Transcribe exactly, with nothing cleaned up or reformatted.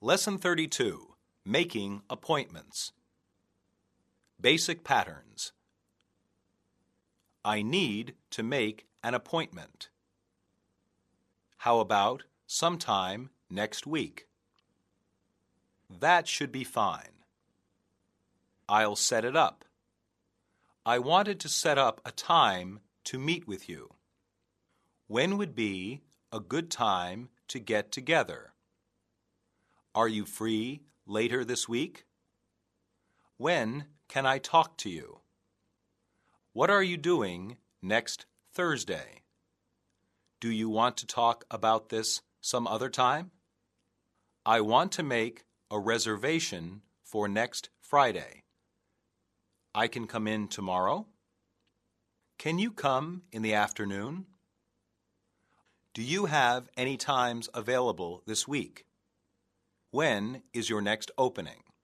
Lesson thirty-two, Making Appointments. Basic Patterns. I need to make an appointment. How about sometime next week? That should be fine. I'll set it up. I wanted to set up a time to meet with you. When would be a good time to get together? Are you free later this week? When can I talk to you? What are you doing next Thursday? Do you want to talk about this some other time? I want to make a reservation for next Friday. I can come in tomorrow? Can you come in the afternoon? Do you have any times available this week? When is your next opening?